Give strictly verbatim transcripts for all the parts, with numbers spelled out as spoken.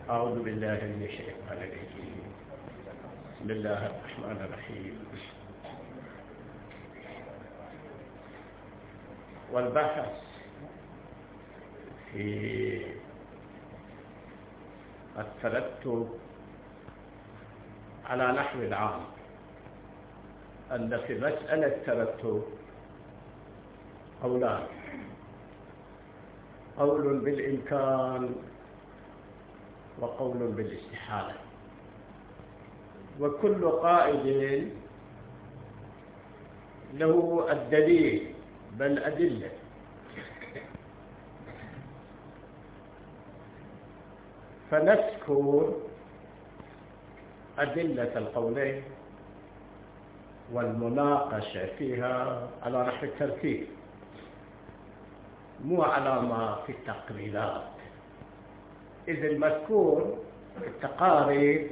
أعوذ بالله من الشيطان الرجيم. بسم الله الرحمن الرحيم. والبحث في الترتب على نحو العام أن في مسألة الترتب قولان: قول بالإمكان وقول بالاستحالة، وكل قائل له الدليل بل أدلة. فنذكر أدلة القولين والمناقشة فيها على نحو الترتيب، مو على ما في التقريرات، إذ المذكور في التقارير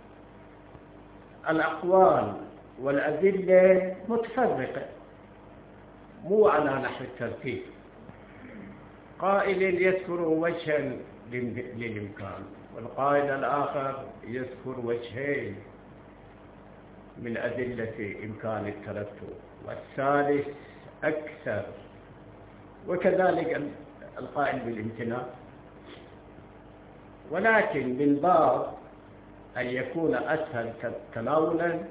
الأقوال والأدلة متفرقة، مو على نحو الترتيب. قائل يذكر وجها للإمكان، والقائل الآخر يذكر وجهين من أدلة إمكان الترتب، والثالث أكثر، وكذلك القائل بالامتناع. ولكن من باب أن يكون أسهل تناولا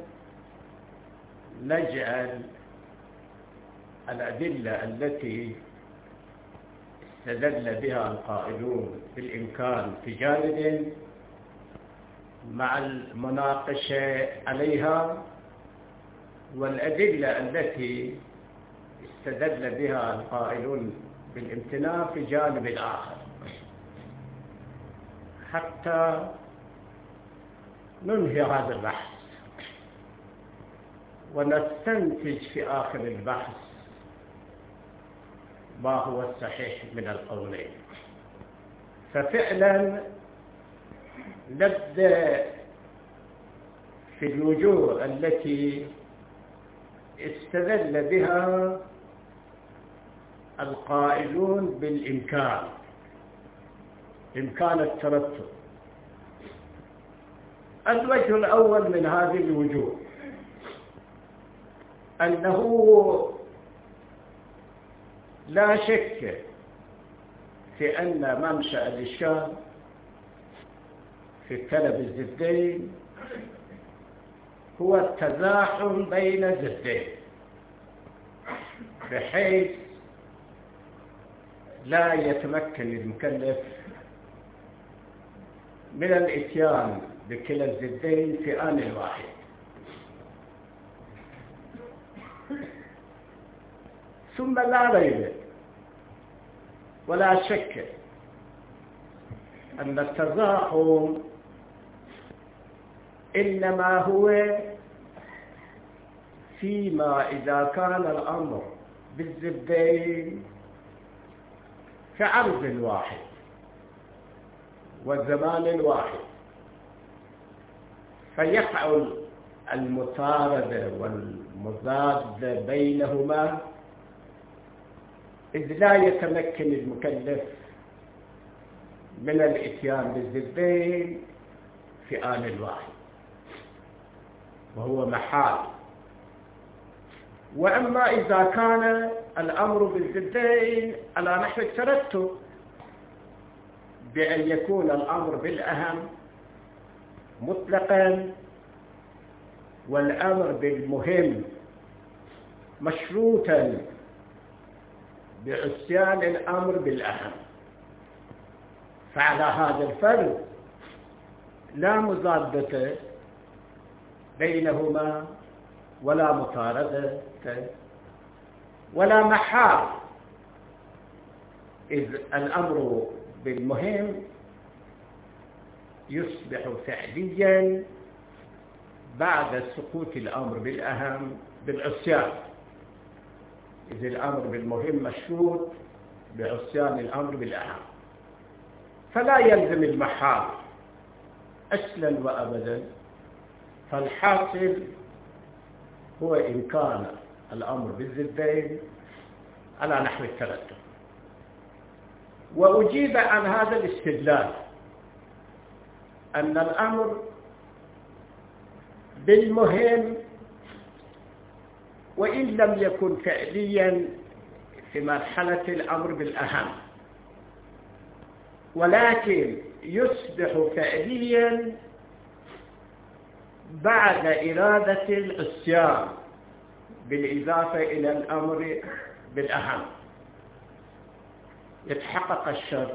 نجعل الأدلة التي استدل بها القائلون بالإمكان في جانب مع المناقشة عليها، والأدلة التي استدل بها القائلون بالامتناع في جانب آخر، حتى ننهي هذا البحث ونستنتج في آخر البحث ما هو الصحيح من القولين. ففعلا نبدأ في الوجوه التي استدل بها القائلون بالإمكان، إمكان الترتب. الوجه الأول من هذه الوجوه أنه لا شك في أن منشأ الإشكال في طلب الزدين هو التزاحم بين الزدين، بحيث لا يتمكن المكلف من الإتيان بكلا الزدين في آن واحد. ثم لا ريب ولا شك أن التزاحم إنما هو فيما إذا كان الأمر بالزدين في عرض واحد والزمان واحد، فيقع المطاردة والمضادة بينهما، إذ لا يتمكن المكلف من الإتيان بالزدين في آن واحد، وهو محال. وأما إذا كان الأمر بالزدين على نحو الترتب، بأن يكون الأمر بالأهم مطلقا والأمر بالمهم مشروطا بعصيان الأمر بالأهم، فعلى هذا الفرض لا مضادة بينهما ولا مطاردة ولا محال، إذ الأمر بالمهم يصبح فعليا بعد سقوط الأمر بالأهم بالعصيان، إذ الأمر بالمهم مشروط بعصيان الأمر بالأهم، فلا يلزم المحال أصلا وأبدا. فالحاصل هو إمكان الأمر بالزدين على نحو الترتب. وأجيب عن هذا الاستدلال أن الأمر بالمهم وإن لم يكن فعليا في مرحلة الأمر بالأهم، ولكن يصبح فعليا بعد إرادة العصيان بالإضافة إلى الأمر بالأهم، يتحقق الشر،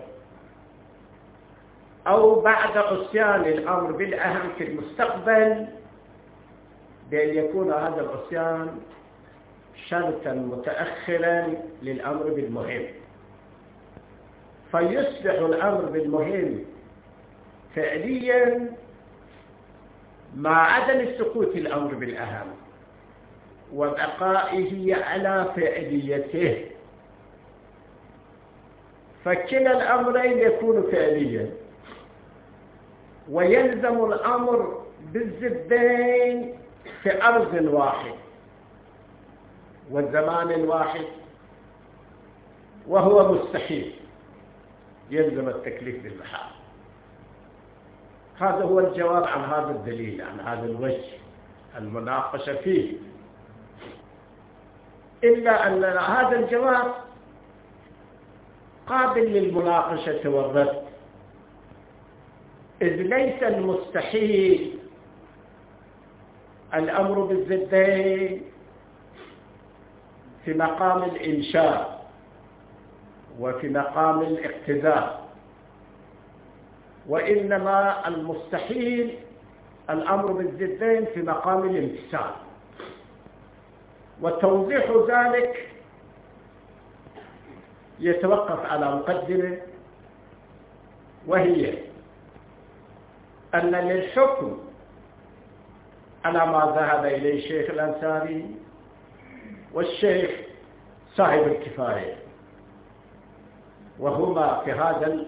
أو بعد عصيان الأمر بالأهم في المستقبل بأن يكون هذا العصيان شرطا متأخرا للأمر بالمهم، فيصبح الأمر بالمهم فعليا مع عدم سقوط الأمر بالأهم وبقائه على فعليته، فكلا الأمرين يكون فعليا، ويلزم الأمر بالزبدين في أرض واحد والزمان واحد، وهو مستحيل، يلزم التكليف بالمحال. هذا هو الجواب عن هذا الدليل، عن هذا الوجه المناقشة فيه، إلا أن هذا الجواب قابل للمناقشة والرد، إذ ليس المستحيل الأمر بالزدين في مقام الإنشاء وفي مقام الاقتداء، وإنما المستحيل الأمر بالزدين في مقام الامتثال. وتوضيح ذلك يتوقف على مقدمة، وهي أن للحكم على ما ذهب إليه الشيخ الأنصاري والشيخ صاحب الكفاية، وهما في هذا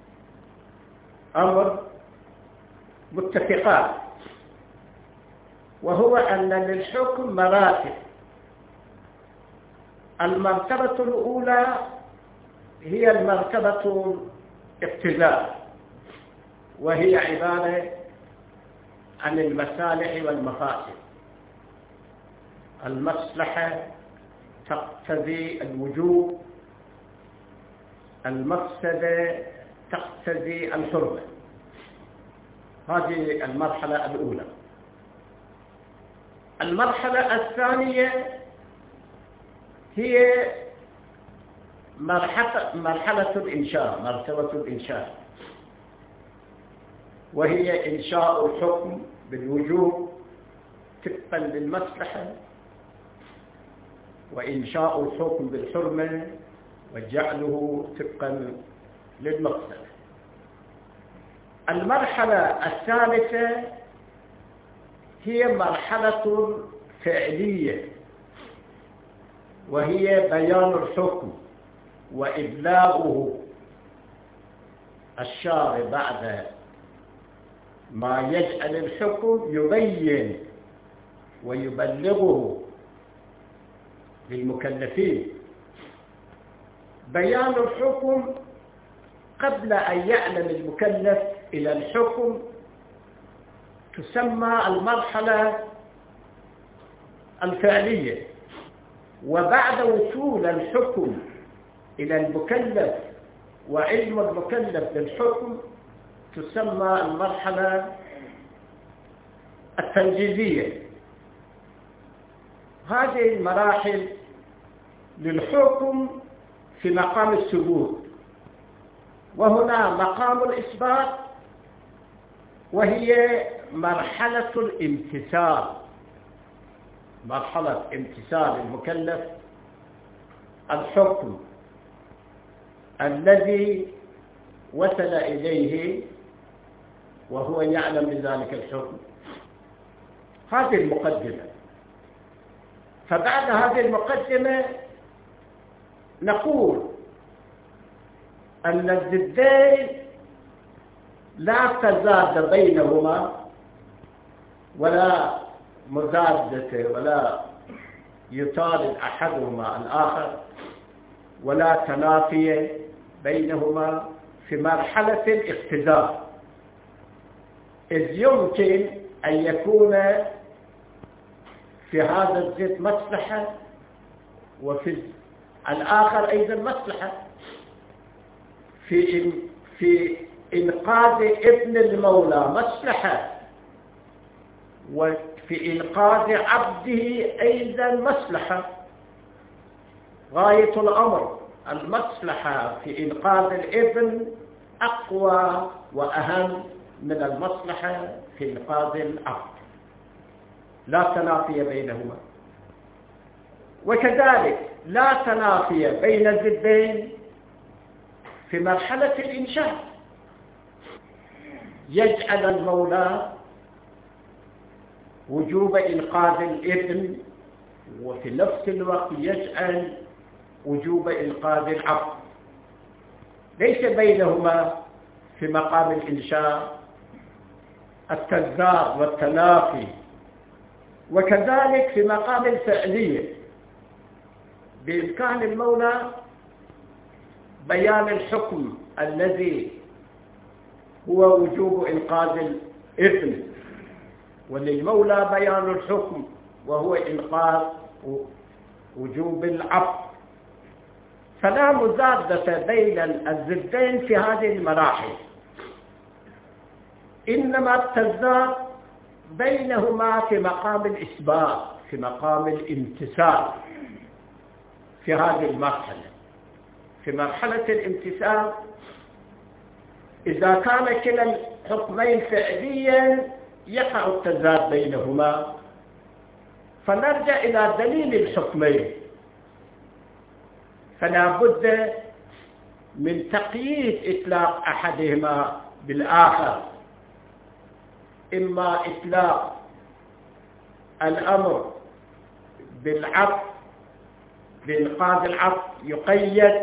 الأمر متفقان، وهو أن للحكم مراتب. المرتبة الأولى هي المرتبة الابتداء، وهي عبارة عن المصالح والمفاسد. المصلحة تقتضي الوجوب، المفسدة تقتضي الحرمة. هذه المرحلة الأولى. المرحلة الثانية هي مرحلة, مرحلة الإنشاء، مرتبة الإنشاء، وهي إنشاء الحكم بالوجوب طبقا للمصلحة، وإنشاء الحكم بالحرمة وجعله طبقا للمقصد. المرحلة الثالثة هي مرحلة فعلية، وهي بيان الحكم وإبلاغه الشارع بعد ما يجعل الحكم يبين ويبلغه للمكلفين. بيان الحكم قبل أن يعلم المكلف إلى الحكم تسمى المرحلة الفعلية، وبعد وصول الحكم إلى المكلف وعلم المكلف بالحكم تسمى المرحلة التنجيزية. هذه المراحل للحكم في مقام الثبوت، وهنا مقام الإثبات، وهي مرحلة الامتثال، مرحلة امتثال المكلف الحكم الذي وصل إليه وهو يعلم بذلك الحكم. هذه المقدمة. فبعد هذه المقدمة نقول أن الضدين لا تزاد بينهما ولا مزادة، ولا يطالب أحدهما الآخر، ولا تنافي بينهما في مرحلة الاقتداء. إذ يمكن أن يكون في هذا الزيت مصلحة وفي الآخر أيضا مصلحة في في إنقاذ ابن المولى مصلحة، وفي إنقاذ عبده أيضا مصلحة. غاية الأمر المصلحة في إنقاذ الابن أقوى وأهم من المصلحة في إنقاذ العبد، لا تنافي بينهما. وكذلك لا تنافي بين الضدين في مرحلة الإنشاء. يجعل المولى وجوب إنقاذ الابن، وفي نفس الوقت يجعل وجوب إنقاذ العبد، ليس بينهما في مقام الإنشاء التزاد والتنافي. وكذلك في مقام الفعلية بإمكان المولى بيان الحكم الذي هو وجوب إنقاذ الابن، وللمولى بيان الحكم وهو إنقاذ وجوب العبد. فلا مزادة بين الضدين في هذه المراحل، إنما التزاد بينهما في مقام الإثبات، في مقام الامتثال. في هذه المرحلة، في مرحلة الامتثال، إذا كان كلا الحكمين فعليا يقع التزاد بينهما، فنرجع إلى دليل الحكمين. فلا بد من تقييد إطلاق أحدهما بالآخر، إما إطلاق الأمر بالعبد بإنقاذ العبد يقيد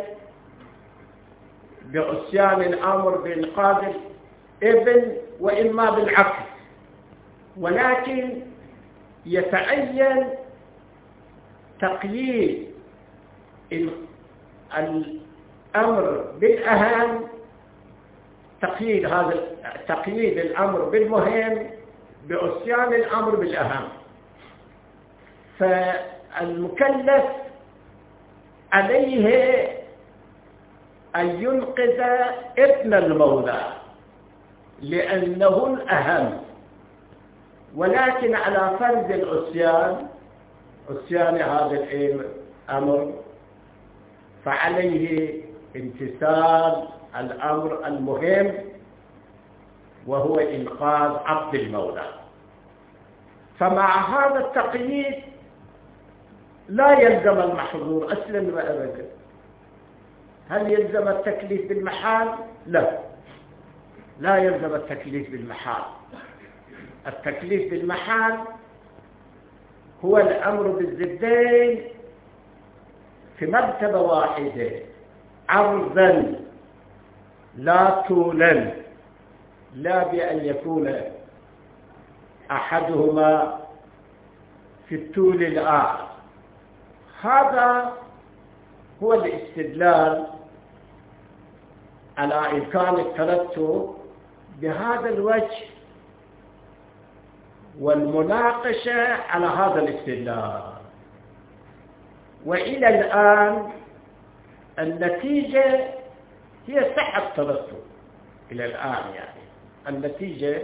بعصيان الأمر بإنقاذ الابن، وإما بالعكس. ولكن يتعين تقييد الأمر بالأهم، تقييد هذا تقييد الأمر بالمهم بعصيان الأمر بالأهم. فالمكلف عليه أن ينقذ ابن المولى لأنه الأهم، ولكن على فرض العصيان، عصيان هذا الأمر، فعليه امتثال الأمر المهم وهو إنقاذ عبد المولى. فمع هذا التقييد لا يلزم المحظور أصلا وأبدا. هل يلزم التكليف بالمحال؟ لا، لا يلزم التكليف بالمحال. التكليف بالمحال هو الأمر بالضدين في مرتبة واحدة، عرضا لا طولا، لا بأن يكون أحدهما في الطول الآخر. هذا هو الاستدلال على إمكان الترتب بهذا الوجه، والمناقشة على هذا الاستدلال. وإلى الآن النتيجة هي صحة الترتب. إلى الآن يعني النتيجة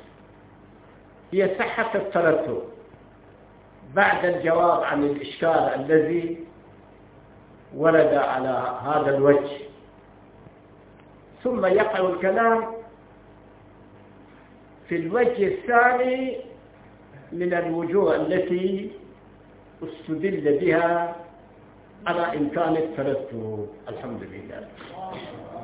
هي صحة الترتب بعد الجواب عن الإشكال الذي ورد على هذا الوجه. ثم يقع الكلام في الوجه الثاني من الوجوه التي استدل بها على إمكان الترتب. الحمد لله.